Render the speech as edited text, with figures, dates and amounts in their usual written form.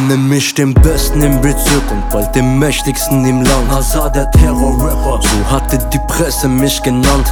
Nenne mich den Besten im Bezirk und bald den mächtigsten im Land. Hazard, der Terror-Rapper, so hatte die Presse mich genannt.